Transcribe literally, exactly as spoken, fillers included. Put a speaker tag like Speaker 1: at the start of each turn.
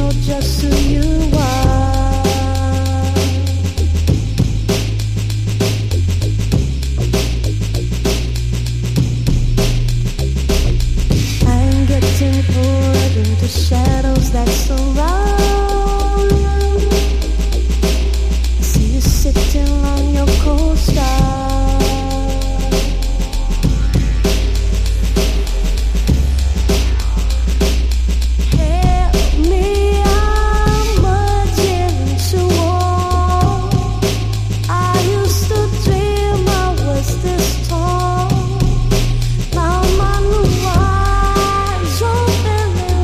Speaker 1: just who you are. I'm getting pulled into shadows that surround. I see you sitting on your coaster.